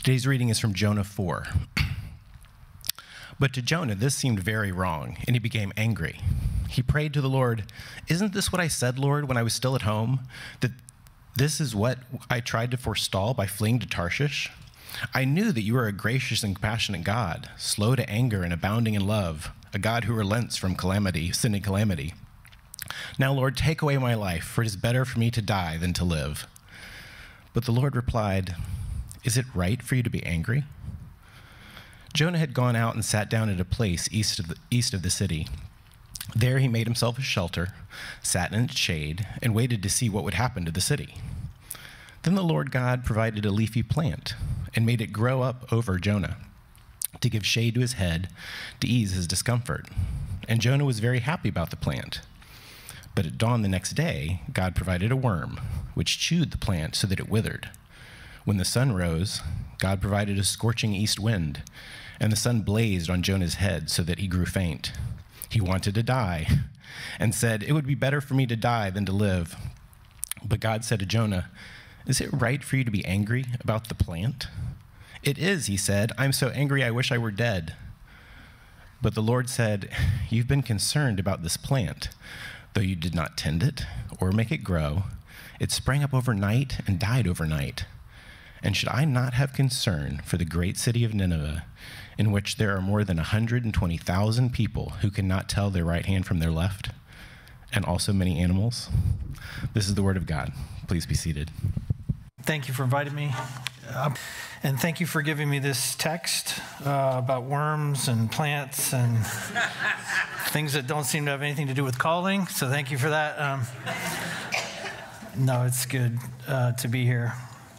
Today's reading is from Jonah 4. But to Jonah, this seemed very wrong, and he became angry. He prayed to the Lord, "Isn't this what I said, Lord, when I was still at home? That this is what I tried to forestall by fleeing to Tarshish? I knew that you are a gracious and compassionate God, slow to anger and abounding in love, a God who relents from calamity, sin and calamity. Now, Lord, take away my life, for it is better for me to die than to live." But the Lord replied, "Is it right for you to be angry?" Jonah had gone out and sat down at a place east of the city. There he made himself a shelter, sat in its shade, and waited to see what would happen to the city. Then the Lord God provided a leafy plant and made it grow up over Jonah to give shade to his head, to ease his discomfort. And Jonah was very happy about the plant. But at dawn the next day, God provided a worm, which chewed the plant so that it withered. When the sun rose, God provided a scorching east wind, and the sun blazed on Jonah's head so that he grew faint. He wanted to die and said, "It would be better for me to die than to live." But God said to Jonah, "Is it right for you to be angry about the plant?" "It is," he said. "I'm so angry I wish I were dead." But the Lord said, "You've been concerned about this plant. Though you did not tend it or make it grow, it sprang up overnight and died overnight. And should I not have concern for the great city of Nineveh, in which there are more than 120,000 people who cannot tell their right hand from their left, and also many animals?" This is the word of God. Please be seated. Thank you for inviting me. And thank you for giving me this text about worms and plants and things that don't seem to have anything to do with calling. So thank you for that. No, it's good to be here.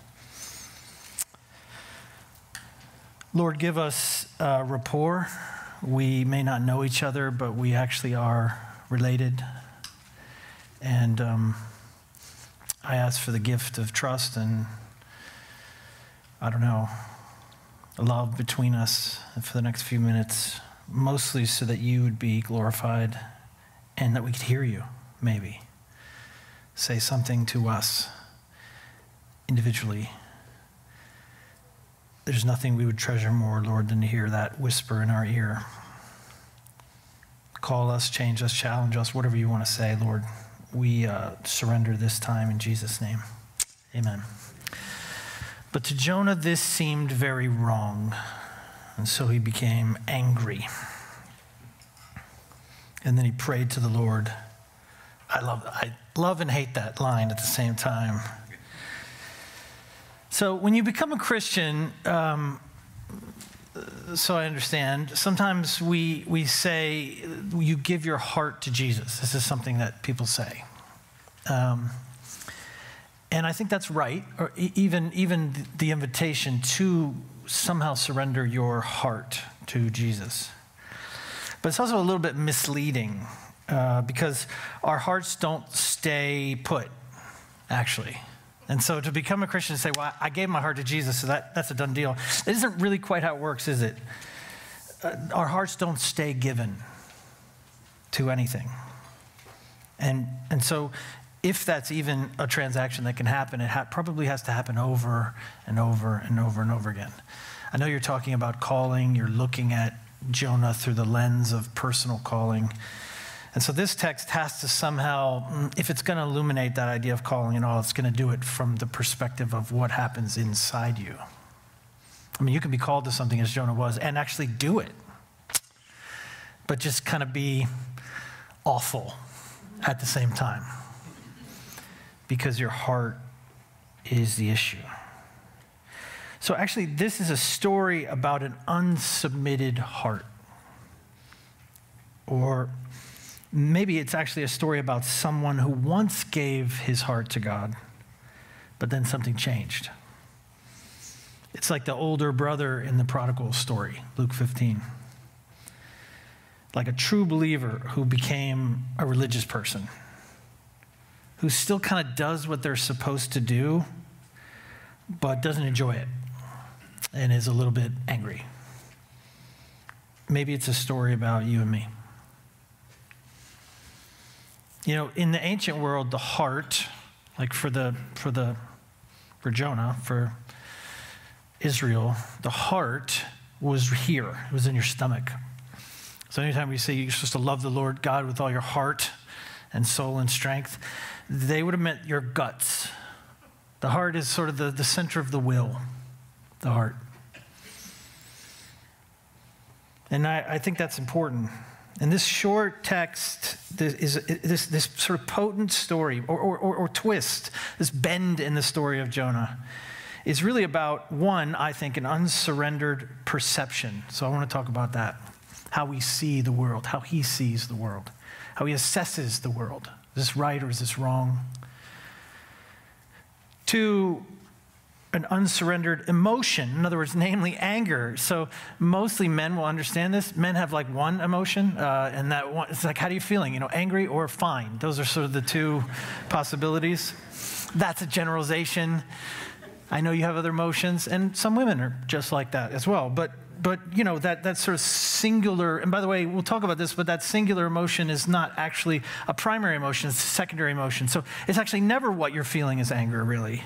Lord, give us rapport. We may not know each other, but we actually are related. And I ask for the gift of trust and, I don't know, love between us for the next few minutes, mostly so that you would be glorified and that we could hear you, maybe. Say something to us individually. There's nothing we would treasure more, Lord, than to hear that whisper in our ear. Call us, change us, challenge us, whatever you want to say, Lord. We surrender this time in Jesus' name. Amen. But to Jonah, this seemed very wrong, and so he became angry. And then he prayed to the Lord. I love and hate that line at the same time. So when you become a Christian, so I understand, sometimes we say you give your heart to Jesus. This is something that people say. And I think that's right, or even the invitation to somehow surrender your heart to Jesus. But it's also a little bit misleading because our hearts don't stay put, actually. And so to become a Christian and say, well, I gave my heart to Jesus, so that's a done deal. It isn't really quite how it works, is it? Our hearts don't stay given to anything. And so if that's even a transaction that can happen, it probably has to happen over and over and over and over again. I know you're talking about calling. You're looking at Jonah through the lens of personal calling. And so this text has to somehow, if it's going to illuminate that idea of calling and all, it's going to do it from the perspective of what happens inside you. I mean, you can be called to something as Jonah was and actually do it, but just kind of be awful at the same time because your heart is the issue. So actually, this is a story about an unsubmitted heart. Or maybe it's actually a story about someone who once gave his heart to God, but then something changed. It's like the older brother in the prodigal story, Luke 15. Like a true believer who became a religious person, who still kind of does what they're supposed to do, but doesn't enjoy it and is a little bit angry. Maybe it's a story about you and me. You know, in the ancient world, the heart, like for Jonah, Israel, the heart was here. It was in your stomach. So anytime we say you're supposed to love the Lord God with all your heart and soul and strength, they would have meant your guts. The heart is sort of the center of the will, the heart. And I think that's important. And this short text this sort of potent story or twist, this bend in the story of Jonah, is really about, one, I think, an unsurrendered perception. So I want to talk about that. How we see the world, how he sees the world, how he assesses the world. Is this right or is this wrong? Two, an unsurrendered emotion. In other words, namely anger. So mostly men will understand this. Men have like one emotion, and that one, it's like, how are you feeling? Angry or fine. Those are sort of the two possibilities. That's a generalization. I know you have other emotions, and some women are just like that as well. But that sort of singular, and by the way, we'll talk about this, but that singular emotion is not actually a primary emotion, it's a secondary emotion. So it's actually never what you're feeling is anger, really.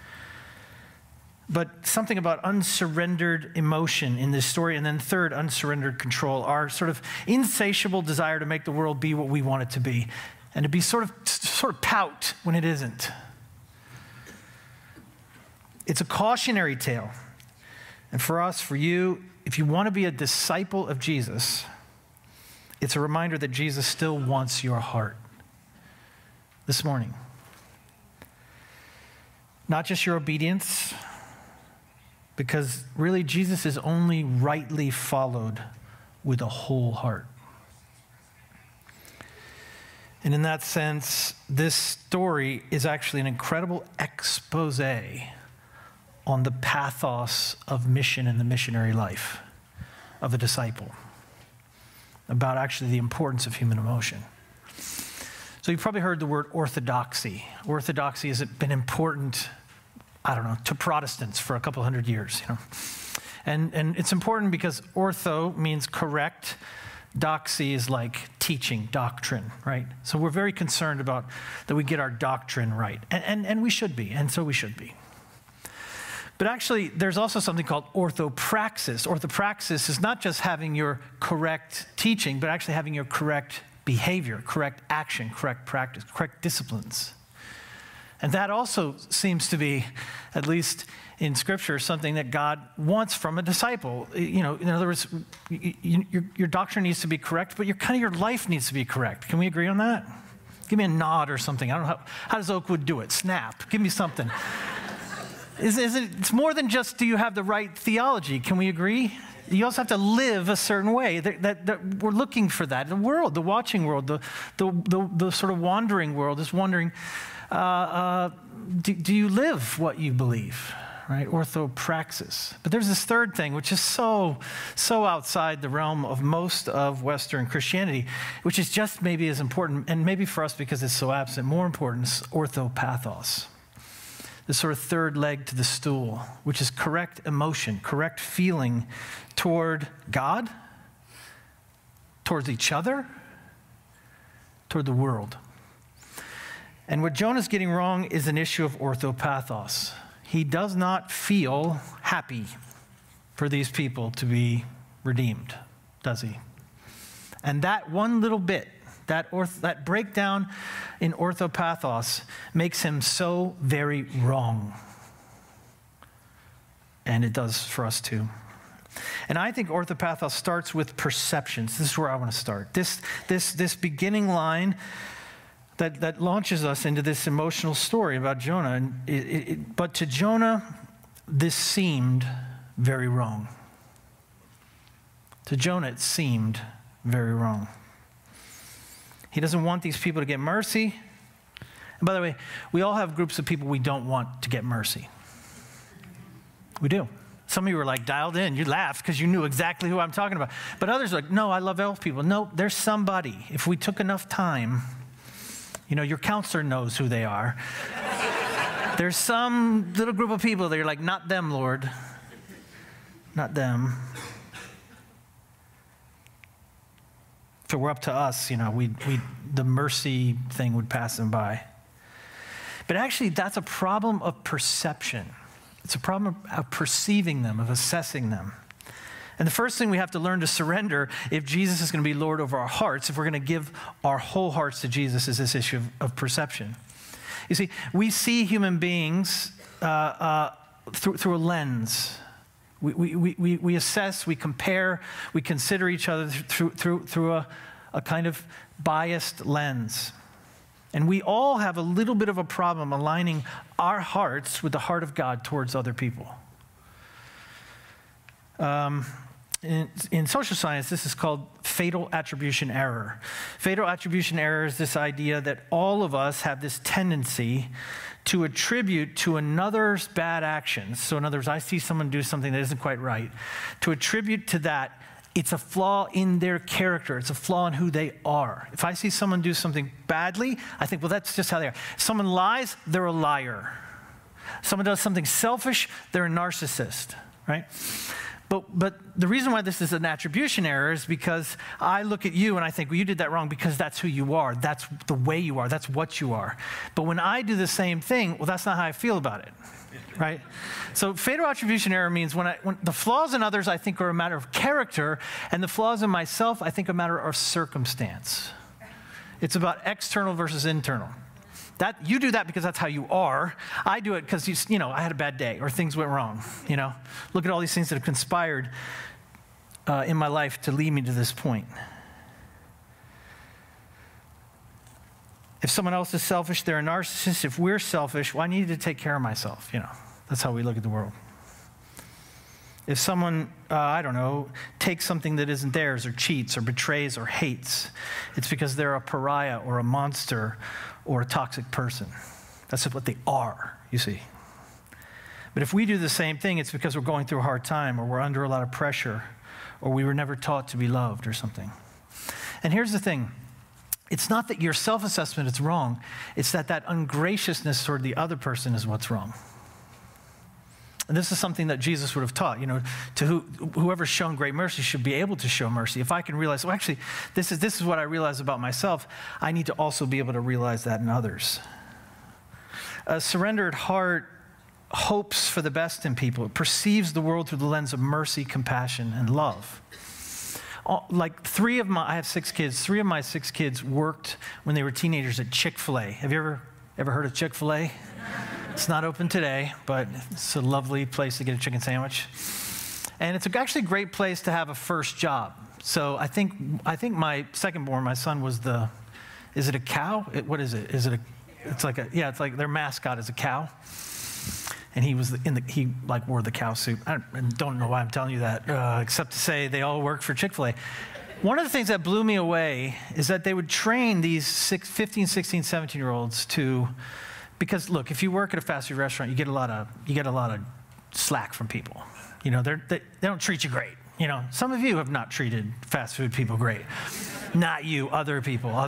But something about unsurrendered emotion in this story, and then third, unsurrendered control, our sort of insatiable desire to make the world be what we want it to be, and to be sort of pout when it isn't. It's a cautionary tale. And for us, for you, if you want to be a disciple of Jesus, it's a reminder that Jesus still wants your heart this morning. Not just your obedience, because really Jesus is only rightly followed with a whole heart. And in that sense, this story is actually an incredible expose on the pathos of mission and the missionary life of a disciple, about actually the importance of human emotion. So you've probably heard the word orthodoxy. Orthodoxy has been important, to Protestants for a couple hundred years, And it's important because ortho means correct. Doxy is like teaching, doctrine, right? So we're very concerned about that we get our doctrine right. And we should be, and so we should be. But actually, there's also something called orthopraxis. Orthopraxis is not just having your correct teaching, but actually having your correct behavior, correct action, correct practice, correct disciplines. And that also seems to be, at least in Scripture, something that God wants from a disciple. In other words, your doctrine needs to be correct, but your life needs to be correct. Can we agree on that? Give me a nod or something. I don't know how does Oakwood do it? Snap. Give me something. It's more than just do you have the right theology. Can we agree? You also have to live a certain way. That we're looking for that. The world, the watching world, the sort of wandering world is wondering, do you live what you believe? Right? Orthopraxis. But there's this third thing, which is so outside the realm of most of Western Christianity, which is just maybe as important, and maybe for us because it's so absent, more important, is orthopathos. The sort of third leg to the stool, which is correct emotion, correct feeling toward God, towards each other, toward the world. And what Jonah's getting wrong is an issue of orthopathos. He does not feel happy for these people to be redeemed, does he? And that one little bit, that breakdown in orthopathos makes him so very wrong. And it does for us too. And I think orthopathos starts with perceptions. This is where I want to start. This beginning line that launches us into this emotional story about Jonah. But to Jonah, this seemed very wrong. To Jonah, it seemed very wrong. He doesn't want these people to get mercy. And by the way, we all have groups of people we don't want to get mercy. We do. Some of you were like dialed in. You laughed because you knew exactly who I'm talking about. But others are like, no, I love elf people. No, there's somebody. If we took enough time, your counselor knows who they are. There's some little group of people that you're like, not them, Lord. Not them. If it were up to us, the mercy thing would pass them by. But actually, that's a problem of perception. It's a problem of perceiving them, of assessing them. And the first thing we have to learn to surrender if Jesus is going to be Lord over our hearts, if we're going to give our whole hearts to Jesus, is this issue of perception. You see, we see human beings through a lens. We assess, we compare, we consider each other through a kind of biased lens. And we all have a little bit of a problem aligning our hearts with the heart of God towards other people. In social science, this is called fatal attribution error. Fatal attribution error is this idea that all of us have this tendency to attribute to another's bad actions. So in other words, I see someone do something that isn't quite right. To attribute to that, it's a flaw in their character. It's a flaw in who they are. If I see someone do something badly, I think, well, that's just how they are. If someone lies, they're a liar. Someone does something selfish, they're a narcissist, right? But the reason why this is an attribution error is because I look at you and I think, well, you did that wrong because that's who you are. That's the way you are. That's what you are. But when I do the same thing, well, that's not how I feel about it, right? So fatal attribution error means when the flaws in others I think are a matter of character, and the flaws in myself I think are a matter of circumstance. It's about external versus internal. That you do that because that's how you are. I do it because I had a bad day or things went wrong. Look at all these things that have conspired in my life to lead me to this point. If someone else is selfish, they're a narcissist. If we're selfish, well, I need to take care of myself. That's how we look at the world. If someone, takes something that isn't theirs or cheats or betrays or hates, it's because they're a pariah or a monster or a toxic person. That's what they are, you see. But if we do the same thing, it's because we're going through a hard time or we're under a lot of pressure or we were never taught to be loved or something. And here's the thing. It's not that your self-assessment is wrong. It's that ungraciousness toward the other person is what's wrong. And this is something that Jesus would have taught, to whoever's shown great mercy should be able to show mercy. If I can realize, well, actually, this is what I realize about myself, I need to also be able to realize that in others. A surrendered heart hopes for the best in people. It perceives the world through the lens of mercy, compassion, and love. I have 6 kids. 3 of my 6 kids worked when they were teenagers at Chick-fil-A. Have you ever heard of Chick-fil-A? It's not open today, but it's a lovely place to get a chicken sandwich. And it's actually a great place to have a first job. So I think my second born, my son, is it a cow? What is it? It's like their mascot is a cow. And he wore the cow suit. I don't know why I'm telling you that, except to say they all work for Chick-fil-A. One of the things that blew me away is that they would train these 15, 16, 17-year-olds because look, if you work at a fast food restaurant, you get a lot of slack from people. They don't treat you great. Some of you have not treated fast food people great. Not you, other people. You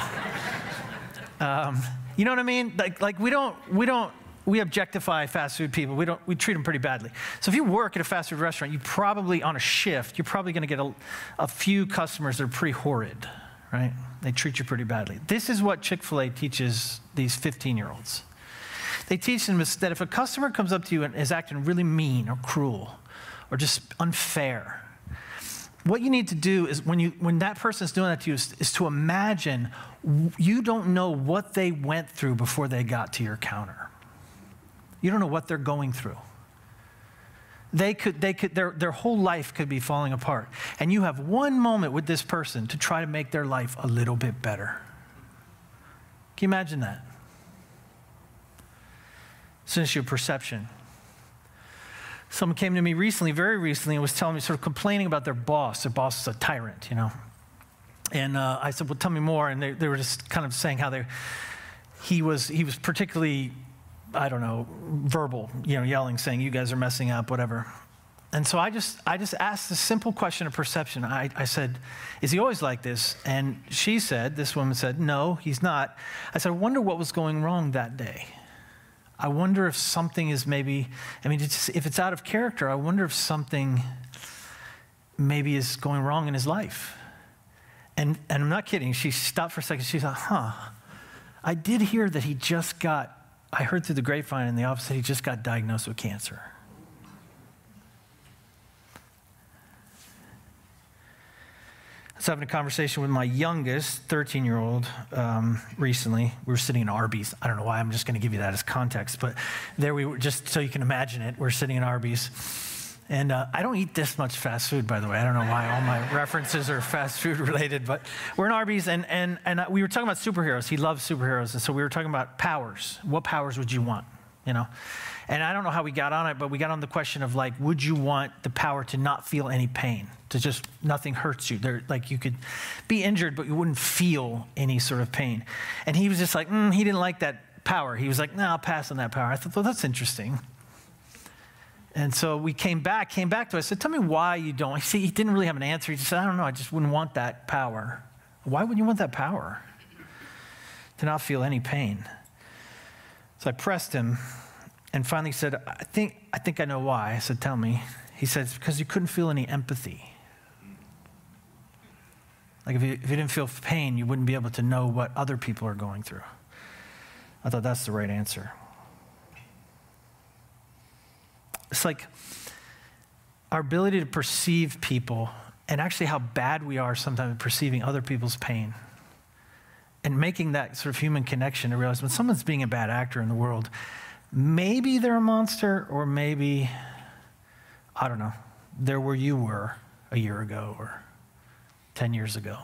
know what I mean? Like we objectify fast food people. We treat them pretty badly. So if you work at a fast food restaurant, you probably on a shift, you're probably going to get a few customers that are pretty horrid, right? They treat you pretty badly. This is what Chick-fil-A teaches these 15-year-olds. They teach them that if a customer comes up to you and is acting really mean or cruel or just unfair, what you need to do is when that person is doing that to you is to imagine you don't know what they went through before they got to your counter. You don't know what they're going through. Their whole life could be falling apart. And you have one moment with this person to try to make their life a little bit better. Can you imagine that? It's an issue of perception. Someone came to me very recently, and was telling me, sort of complaining about their boss. Their boss is a tyrant, And I said, well, tell me more. And they were just kind of saying how he was particularly, verbal, yelling, saying, you guys are messing up, whatever. And so I just asked the simple question of perception. I said, is he always like this? And this woman said, no, he's not. I said, I wonder what was going wrong that day. I wonder if something is if it's out of character, I wonder if something maybe is going wrong in his life. And I'm not kidding. She stopped for a second. She thought, I did hear that he just got I heard through the grapevine in the office that he just got diagnosed with cancer. I was having a conversation with my youngest, 13-year-old, recently. We were sitting in Arby's. I don't know why, I'm just going to give you that as context, but there we were, just so you can imagine it. We're sitting in Arby's. And I don't eat this much fast food, by the way. I don't know why all my references are fast food related, but we're in Arby's, and we were talking about superheroes. He loves superheroes, and so we were talking about powers. What powers would you want, you know? And I don't know how we got on it, but we got on the question of, like, would you want the power to not feel any pain, to just nothing hurts you? Like, you could be injured, but you wouldn't feel any sort of pain. And he was just like, he didn't like that power. He was like, no, I'll pass on that power. I thought, well, that's interesting. And so we came back to it. I said, tell me why you don't. See, he didn't really have an answer. He just said, I don't know, I just wouldn't want that power. Why would you want that power? To not feel any pain. So I pressed him and finally said, I think I know why. I said, tell me. He said, it's because you couldn't feel any empathy. Like if you didn't feel pain, you wouldn't be able to know what other people are going through. I thought that's the right answer. It's like our ability to perceive people and actually how bad we are sometimes at perceiving other people's pain and making that sort of human connection to realize when someone's being a bad actor in the world, maybe they're a monster or maybe, I don't know, they're where you were a year ago or 10 years ago.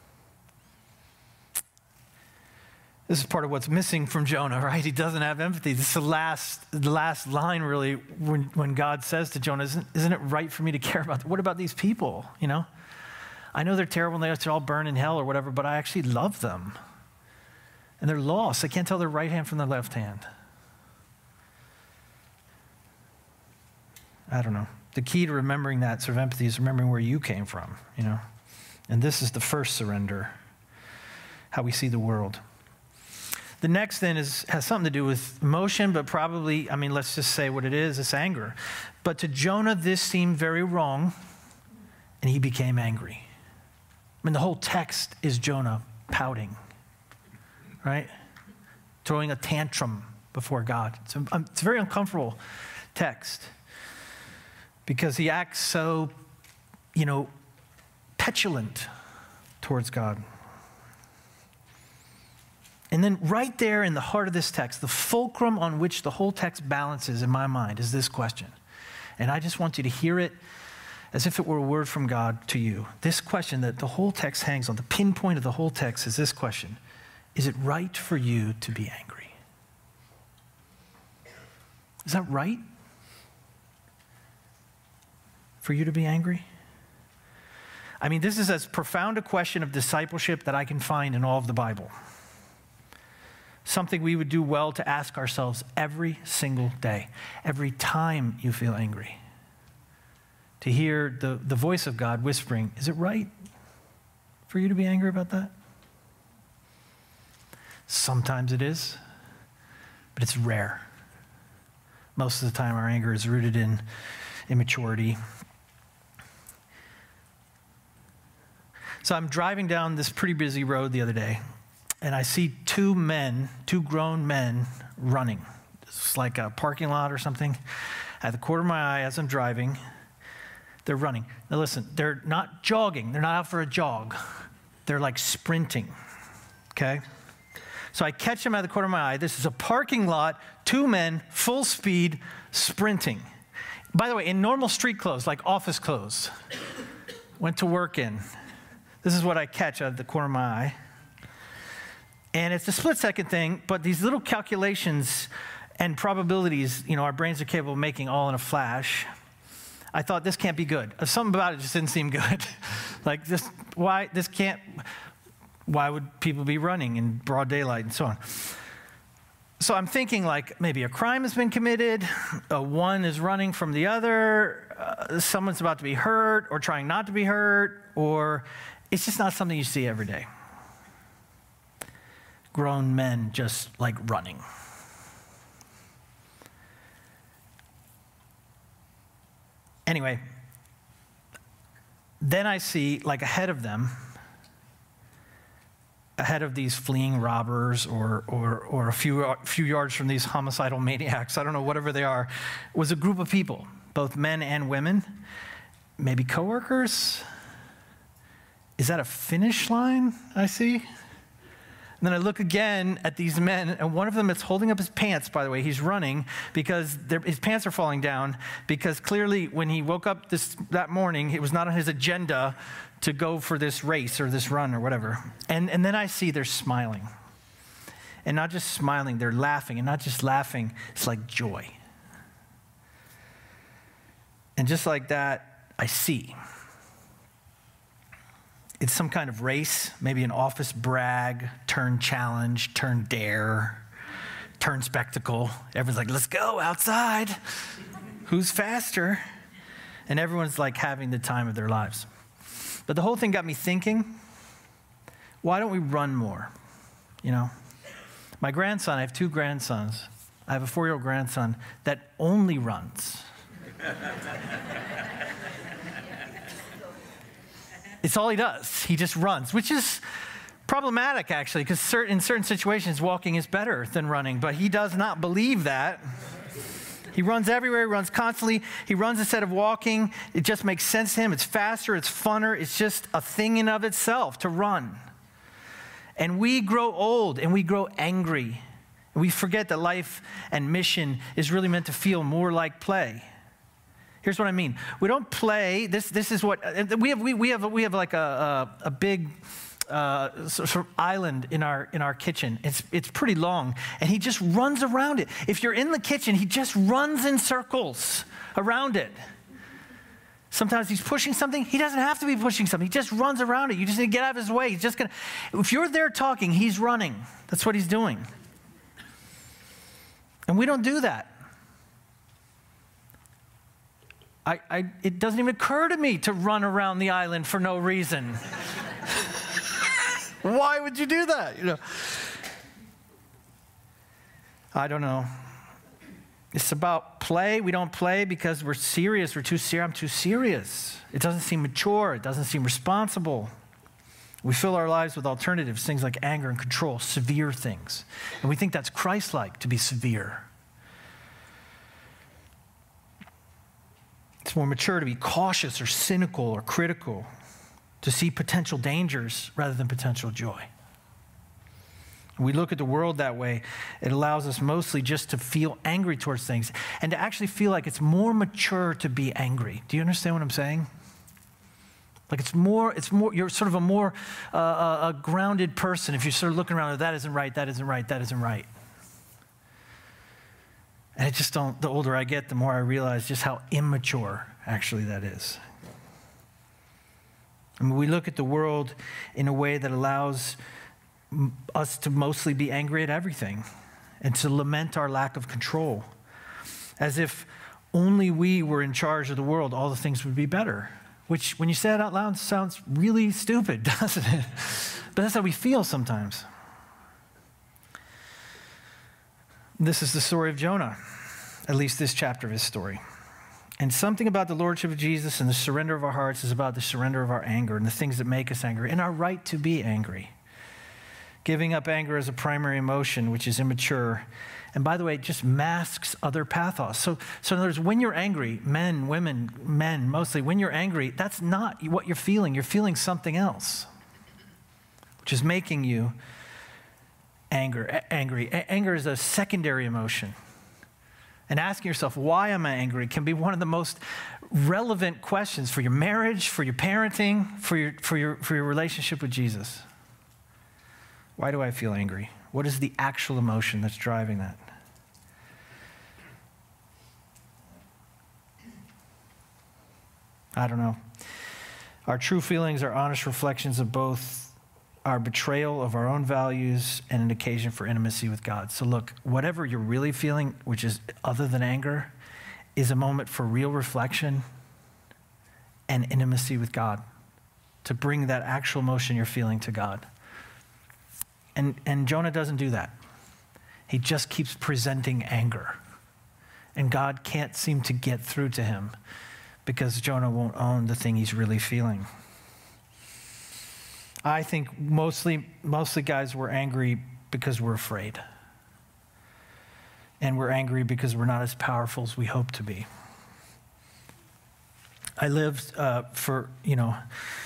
This is part of what's missing from Jonah, right? He doesn't have empathy. This is the last line, really, when God says to Jonah, isn't it right for me to care about them? What about these people, you know? I know they're terrible and they're all burn in hell or whatever, but I actually love them. And they're lost. They can't tell their right hand from their left hand. I don't know. The key to remembering that sort of empathy is remembering where you came from, you know? And this is the first surrender, how we see the world. The next then has something to do with emotion, but probably, let's just say what it is, it's anger. But to Jonah, this seemed very wrong, and he became angry. The whole text is Jonah pouting, right? Throwing a tantrum before God. It's a very uncomfortable text because he acts so, petulant towards God. And then right there in the heart of this text, the fulcrum on which the whole text balances in my mind is this question. And I just want you to hear it as if it were a word from God to you. This question that the whole text hangs on, the pinpoint of the whole text is this question. Is it right for you to be angry? Is that right? For you to be angry? This is as profound a question of discipleship that I can find in all of the Bible. Something we would do well to ask ourselves every single day, every time you feel angry. To hear the voice of God whispering, is it right for you to be angry about that? Sometimes it is, but it's rare. Most of the time our anger is rooted in immaturity. So I'm driving down this pretty busy road the other day, and I see two grown men running. It's like a parking lot or something. At the corner of my eye as I'm driving, they're running. Now listen, they're not jogging. They're not out for a jog. They're like sprinting, okay? So I catch them at the corner of my eye. This is a parking lot, two men, full speed, sprinting. By the way, in normal street clothes, like office clothes. Went to work in. This is what I catch out of the corner of my eye. And it's a split-second thing, but these little calculations and probabilities, our brains are capable of making all in a flash. I thought, this can't be good. Something about it just didn't seem good. Why would people be running in broad daylight and so on? So I'm thinking maybe a crime has been committed, one is running from the other, someone's about to be hurt or trying not to be hurt, or it's just not something you see every day. Grown men just running. Anyway, then I see ahead of them, ahead of these fleeing robbers or a few yards from these homicidal maniacs, I don't know, whatever they are, was a group of people, both men and women, maybe coworkers. Is that a finish line I see? And then I look again at these men, and one of them is holding up his pants, by the way. He's running because his pants are falling down, because clearly when he woke up that morning, it was not on his agenda to go for this race or this run or whatever. And then I see they're smiling. And not just smiling, they're laughing. And not just laughing, it's like joy. And just like that, I see. It's some kind of race, maybe an office brag, turn challenge, turn dare, turn spectacle. Everyone's like, let's go outside. Who's faster? And everyone's like having the time of their lives. But the whole thing got me thinking, why don't we run more? You know, my grandson, I have 2 grandsons. I have a 4-year-old grandson that only runs. It's all he does. He just runs, which is problematic, actually, because in certain situations, walking is better than running. But he does not believe that. He runs everywhere. He runs constantly. He runs instead of walking. It just makes sense to him. It's faster. It's funner. It's just a thing in of itself to run. And we grow old and we grow angry. And we forget that life and mission is really meant to feel more like play. Here's what I mean. We don't play. This is what we have like a big sort of island in our kitchen. It's pretty long, and he just runs around it. If you're in the kitchen, he just runs in circles around it. Sometimes he's pushing something. He doesn't have to be pushing something. He just runs around it. You just need to get out of his way. He's just gonna. If you're there talking, he's running. That's what he's doing. And we don't do that. It doesn't even occur to me to run around the island for no reason. Why would you do that? You know, I don't know. It's about play. We don't play because we're serious. We're too serious. I'm too serious. It doesn't seem mature. It doesn't seem responsible. We fill our lives with alternatives, things like anger and control, severe things. And we think that's Christ-like to be severe. It's more mature to be cautious or cynical or critical, to see potential dangers rather than potential joy. When we look at the world that way, it allows us mostly just to feel angry towards things and to actually feel like it's more mature to be angry. Do you understand what I'm saying? Like it's more, you're sort of a more a grounded person if you're sort of looking around, that isn't right, that isn't right, that isn't right. And the older I get, the more I realize just how immature actually that is. I mean, we look at the world in a way that allows us to mostly be angry at everything and to lament our lack of control. As if only we were in charge of the world, all the things would be better. Which, when you say it out loud, sounds really stupid, doesn't it? But that's how we feel sometimes. This is the story of Jonah, at least this chapter of his story. And something about the lordship of Jesus and the surrender of our hearts is about the surrender of our anger and the things that make us angry and our right to be angry. Giving up anger as a primary emotion, which is immature. And by the way, it just masks other pathos. So in other words, when you're angry, men, women, men mostly, when you're angry, that's not what you're feeling. You're feeling something else, which is making you angry. Anger is a secondary emotion. And asking yourself, why am I angry, can be one of the most relevant questions for your marriage, for your parenting, for your relationship with Jesus. Why do I feel angry? What is the actual emotion that's driving that? I don't know. Our true feelings are honest reflections of both our betrayal of our own values and an occasion for intimacy with God. So look, whatever you're really feeling, which is other than anger, is a moment for real reflection and intimacy with God, to bring that actual emotion you're feeling to God. And Jonah doesn't do that. He just keeps presenting anger. And God can't seem to get through to him because Jonah won't own the thing he's really feeling. I think mostly guys were angry because we're afraid. And we're angry because we're not as powerful as we hope to be. I lived for, the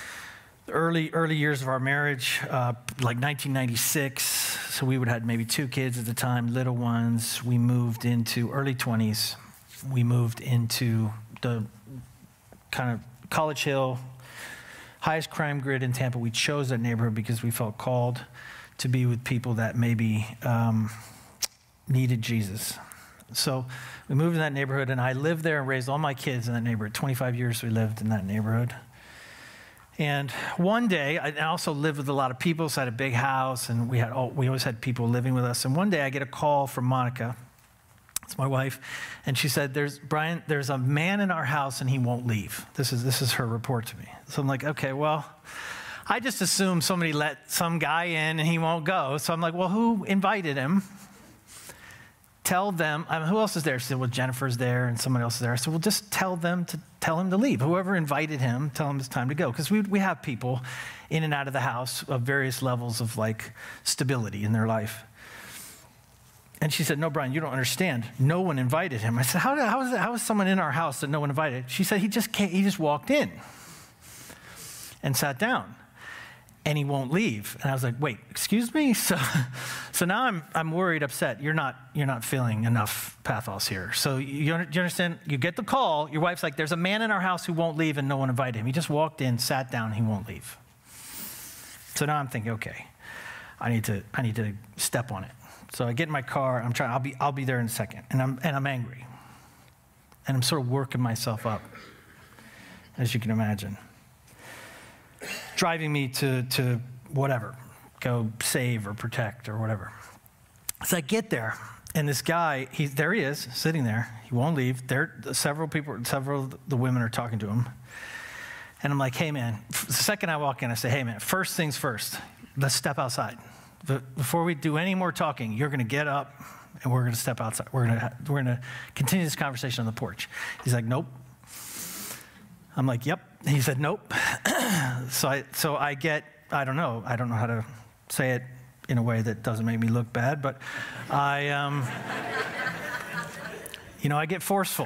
early years of our marriage, like 1996. So we would have had maybe 2 kids at the time, little ones. We moved into early 20s. We moved into the kind of College Hill, highest crime grid in Tampa. We chose that neighborhood because we felt called to be with people that maybe needed Jesus. So we moved in that neighborhood, and I lived there and raised all my kids in that neighborhood. 25 years we lived in that neighborhood. And one day, I also lived with a lot of people, so I had a big house, and we always had people living with us. And one day I get a call from Monica, it's my wife, and she said, Brian, there's a man in our house and he won't leave. This is her report to me. So I'm like, okay, well, I just assumed somebody let some guy in and he won't go. So I'm like, well, who invited him? Tell them, who else is there? She said, well, Jennifer's there and somebody else is there. I said, well, just tell him to leave. Whoever invited him, tell him it's time to go. Because we have people in and out of the house of various levels of like stability in their life. And she said, no, Brian, you don't understand. No one invited him. I said, how is someone in our house that no one invited? She said, he just walked in and sat down. And he won't leave. And I was like, wait, excuse me? So now I'm worried, upset. You're not feeling enough pathos here. So do you understand? You get the call. Your wife's like, there's a man in our house who won't leave and no one invited him. He just walked in, sat down, he won't leave. So now I'm thinking, okay, I need to step on it. So I get in my car. I'll be there in a second. And I'm angry. And I'm sort of working myself up, as you can imagine. Driving me to whatever, go save or protect or whatever. So I get there, and this guy, there he is, sitting there. He won't leave. Several of the women are talking to him. And I'm like, hey, man, the second I walk in, I say, hey, man, first things first, let's step outside. Before we do any more talking, you're going to get up, and we're going to step outside. We're going to continue this conversation on the porch. He's like, nope. I'm like, yep. He said, nope. So I don't know how to say it in a way that doesn't make me look bad, but I get forceful.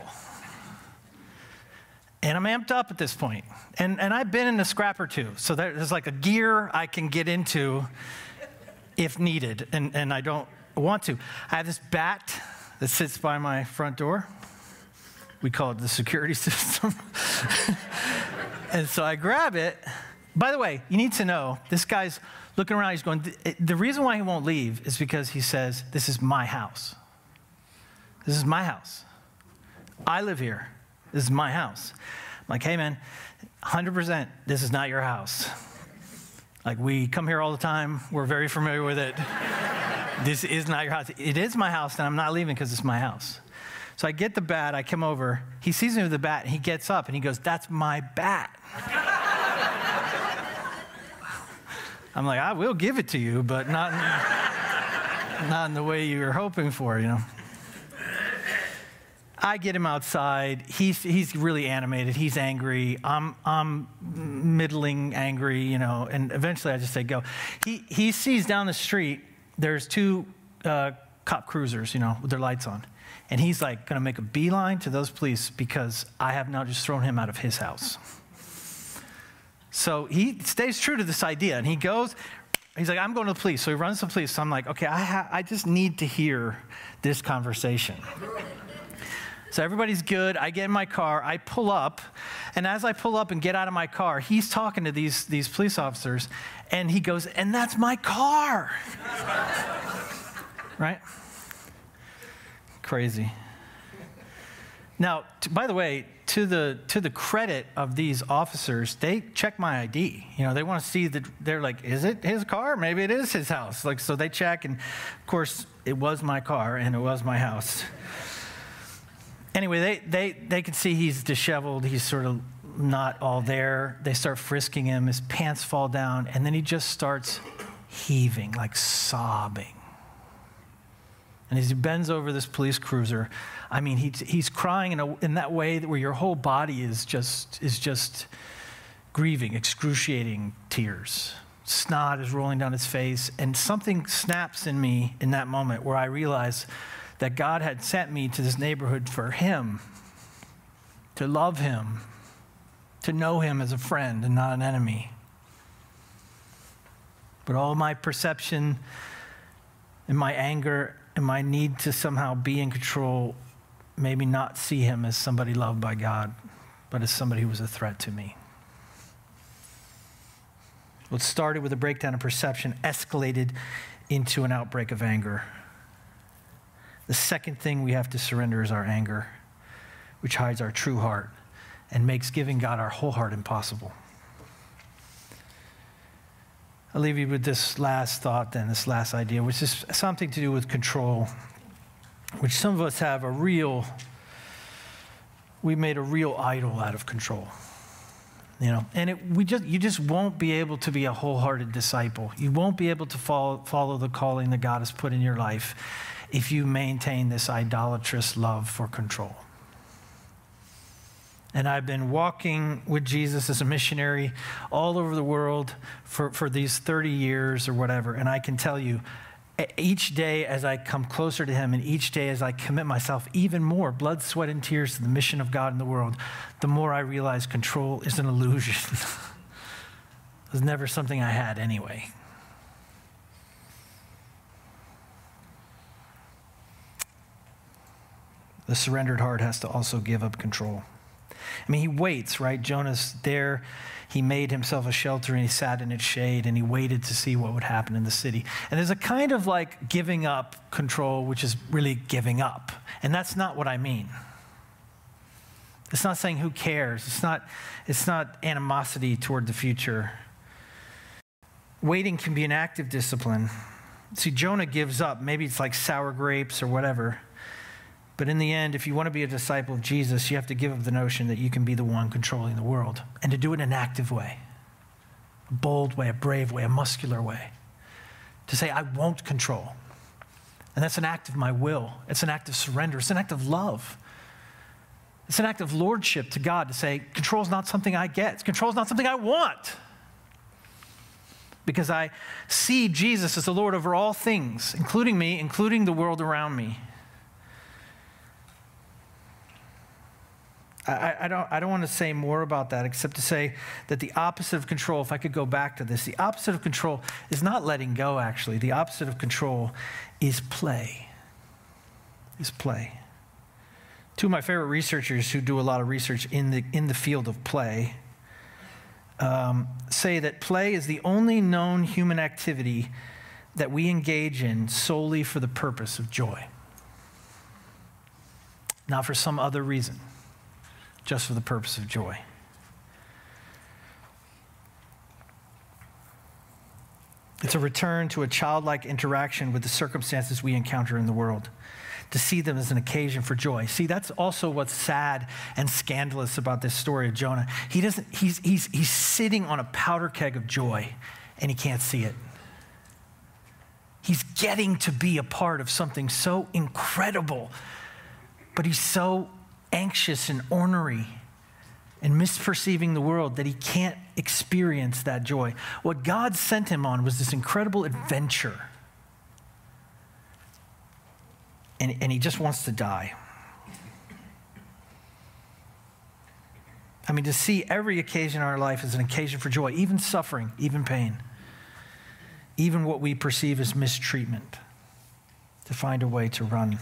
And I'm amped up at this point. And I've been in a scrap or two, so there's like a gear I can get into if needed, and I don't want to. I have this bat that sits by my front door. We call it the security system. And so I grab it. By the way, you need to know, this guy's looking around, he's going, the reason why he won't leave is because he says, this is my house. This is my house. I live here. This is my house. I'm like, hey man, 100%, this is not your house. Like, we come here all the time. We're very familiar with it. This is not your house. It is my house, and I'm not leaving because it's my house. So I get the bat, I come over, he sees me with the bat, and he gets up, and he goes, that's my bat. I'm like, I will give it to you, but not in the way you were hoping for, I get him outside. He's really animated. He's angry. I'm middling angry, and eventually I just say, go. He sees down the street, there's 2 cop cruisers, with their lights on. And he's like going to make a beeline to those police because I have now just thrown him out of his house. So he stays true to this idea, and he goes, he's like, I'm going to the police. So he runs to the police. So I'm like, okay, I just need to hear this conversation. So everybody's good. I get in my car. I pull up. And as I pull up and get out of my car, he's talking to these police officers, and he goes, and that's my car. Right? Crazy. Now, by the way, to the credit of these officers, they check my ID. They want to see that. They're like, is it his car? Maybe it is his house. Like, so they check, and of course, it was my car and it was my house. Anyway, they can see he's disheveled. He's sort of not all there. They start frisking him. His pants fall down, and then he just starts heaving, like sobbing. And as he bends over this police cruiser, I mean, he's crying in that way where your whole body is just grieving, excruciating tears. Snot is rolling down his face, and something snaps in me in that moment where I realize that God had sent me to this neighborhood for him, to love him, to know him as a friend and not an enemy. But all my perception and my anger and my need to somehow be in control made me not see him as somebody loved by God, but as somebody who was a threat to me. What started with a breakdown of perception escalated into an outbreak of anger. The second thing we have to surrender is our anger, which hides our true heart and makes giving God our whole heart impossible. I'll leave you with this last thought then, this last idea, which is something to do with control, which some of us have we made a real idol out of control. And you just won't be able to be a wholehearted disciple. You won't be able to follow the calling that God has put in your life if you maintain this idolatrous love for control. And I've been walking with Jesus as a missionary all over the world for these 30 years or whatever. And I can tell you, each day as I come closer to him and each day as I commit myself even more, blood, sweat, and tears to the mission of God in the world, the more I realize control is an illusion. It was never something I had anyway. The surrendered heart has to also give up control. I mean, he waits, right? Jonah's there. He made himself a shelter and he sat in its shade and he waited to see what would happen in the city. And there's a kind of like giving up control, which is really giving up. And that's not what I mean. It's not saying who cares. It's not animosity toward the future. Waiting can be an active discipline. See, Jonah gives up. Maybe it's like sour grapes or whatever. But in the end, if you want to be a disciple of Jesus, you have to give up the notion that you can be the one controlling the world and to do it in an active way, a bold way, a brave way, a muscular way. To say, I won't control. And that's an act of my will. It's an act of surrender. It's an act of love. It's an act of lordship to God to say, control is not something I get. Control is not something I want. Because I see Jesus as the Lord over all things, including me, including the world around me. I don't want to say more about that except to say that the opposite of control, if I could go back to this, the opposite of control is not letting go, actually. The opposite of control is play. Two of my favorite researchers who do a lot of research in the field of play say that play is the only known human activity that we engage in solely for the purpose of joy. Not for some other reason. Just for the purpose of joy. It's a return to a childlike interaction with the circumstances we encounter in the world, to see them as an occasion for joy. See, that's also what's sad and scandalous about this story of Jonah. He's sitting on a powder keg of joy, and he can't see it. He's getting to be a part of something so incredible, but he's so anxious and ornery and misperceiving the world that he can't experience that joy. What God sent him on was this incredible adventure. And he just wants to die. I mean, to see every occasion in our life as an occasion for joy, even suffering, even pain, even what we perceive as mistreatment, to find a way to run.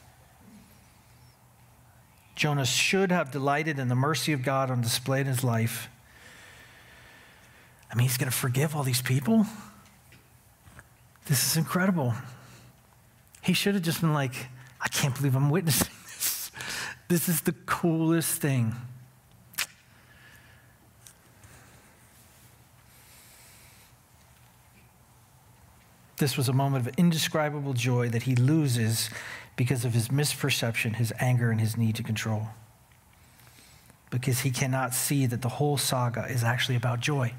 Jonah should have delighted in the mercy of God on display in his life. I mean, he's going to forgive all these people? This is incredible. He should have just been like, I can't believe I'm witnessing this. This is the coolest thing. This was a moment of indescribable joy that he loses because of his misperception, his anger, and his need to control. Because he cannot see that the whole saga is actually about joy.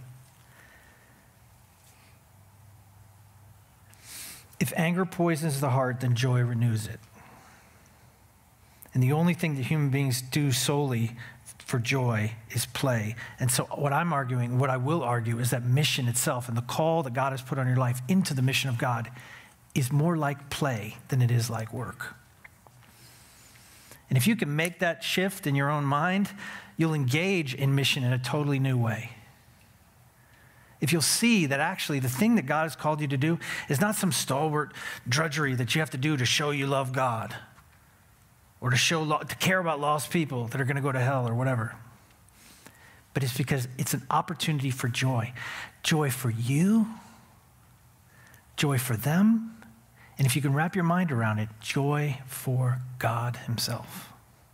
If anger poisons the heart, then joy renews it. And the only thing that human beings do solely for joy is play. And so what I will argue is that mission itself and the call that God has put on your life into the mission of God is more like play than it is like work. And if you can make that shift in your own mind, you'll engage in mission in a totally new way. If you'll see that actually the thing that God has called you to do is not some stalwart drudgery that you have to do to show you love God or to care about lost people that are going to go to hell or whatever. But it's because it's an opportunity for joy. Joy for you, joy for them, and if you can wrap your mind around it, joy for God himself.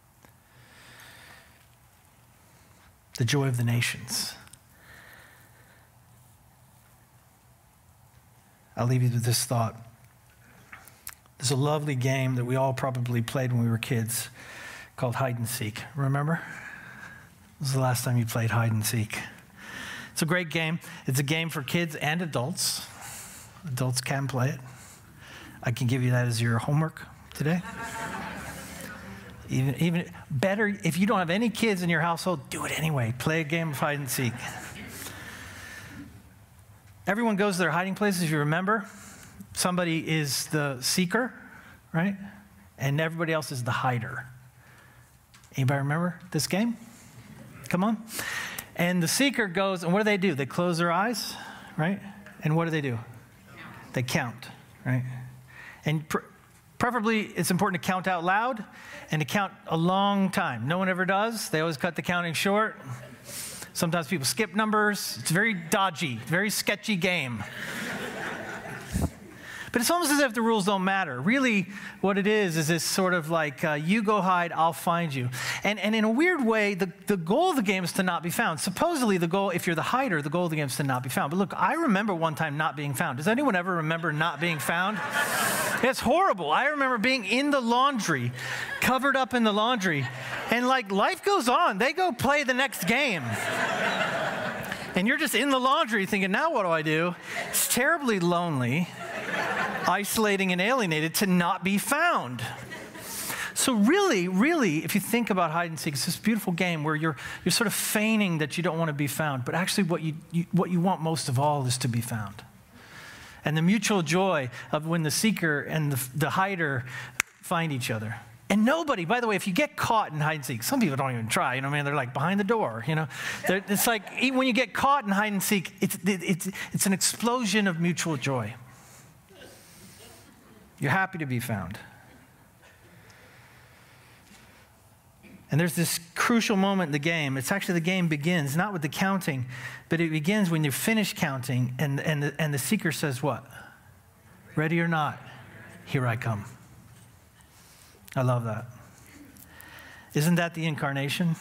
The joy of the nations. I'll leave you with this thought. There's a lovely game that we all probably played when we were kids called hide and seek. Remember? When was the last time you played hide and seek? It's a great game. It's a game for kids and adults. Adults can play it. I can give you that as your homework today. Even better, if you don't have any kids in your household, do it anyway. Play a game of hide and seek. Everyone goes to their hiding places, if you remember. Somebody is the seeker, right? And everybody else is the hider. Anybody remember this game? Come on. And the seeker goes, and what do? They close their eyes, right? And what do? They count, right? And preferably, it's important to count out loud and to count a long time. No one ever does. They always cut the counting short. Sometimes people skip numbers. It's very dodgy, very sketchy game. But it's almost as if the rules don't matter. Really, what it is this sort of like, you go hide, I'll find you. And in a weird way, the goal of the game is to not be found. Supposedly, the goal, if you're the hider, the goal of the game is to not be found. But look, I remember one time not being found. Does anyone ever remember not being found? It's horrible. I remember being in the laundry, covered up in the laundry. And like, life goes on. They go play the next game. And you're just in the laundry thinking, now what do I do? It's terribly lonely, isolating and alienated to not be found. So really, if you think about hide and seek, it's this beautiful game where you're sort of feigning that you don't want to be found, but actually what you want most of all is to be found. And the mutual joy of when the seeker and the hider find each other. And nobody, by the way, if you get caught in hide and seek, some people don't even try, they're like behind the door, It's like, even when you get caught in hide and seek, it's an explosion of mutual joy. You're happy to be found. And there's this crucial moment in the game. It's actually the game begins, not with the counting, but it begins when you finish counting and the seeker says what? Ready or not, here I come. I love that. Isn't that the incarnation?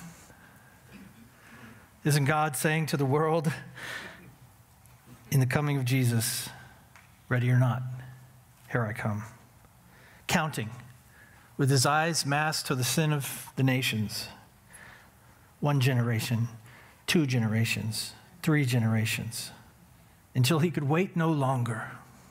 Isn't God saying to the world in the coming of Jesus, ready or not, here I come. Counting with his eyes masked to the sin of the nations. 1 generation, 2 generations, 3 generations, until he could wait no longer.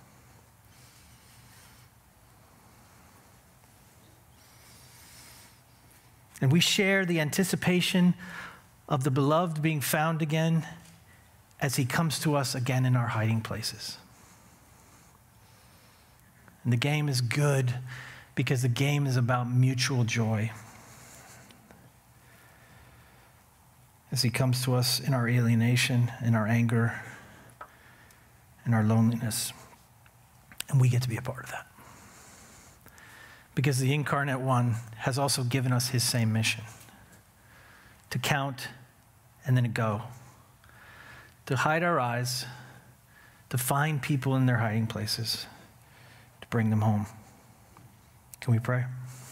And we share the anticipation of the beloved being found again as he comes to us again in our hiding places. And the game is good because the game is about mutual joy. As he comes to us in our alienation, in our anger, in our loneliness. And we get to be a part of that. Because the incarnate one has also given us his same mission. To count and then to go. To hide our eyes. To find people in their hiding places. To bring them home. Can we pray?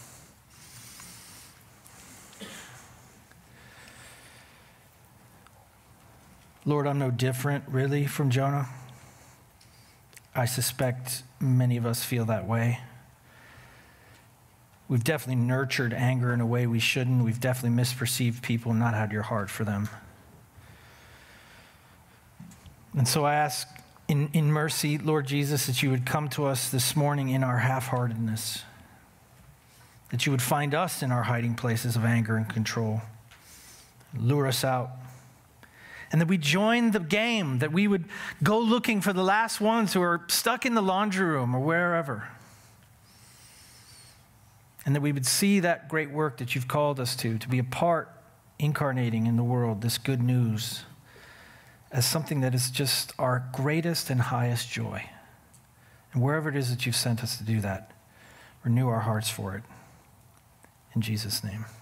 Lord, I'm no different, really, from Jonah. I suspect many of us feel that way. We've definitely nurtured anger in a way we shouldn't. We've definitely misperceived people and not had your heart for them. And so I ask in mercy, Lord Jesus, that you would come to us this morning in our half-heartedness. That you would find us in our hiding places of anger and control. lure us out. And that we join the game, that we would go looking for the last ones who are stuck in the laundry room or wherever. And that we would see that great work that you've called us to be a part, incarnating in the world, this good news, as something that is just our greatest and highest joy. And wherever it is that you've sent us to do that, renew our hearts for it. In Jesus' name.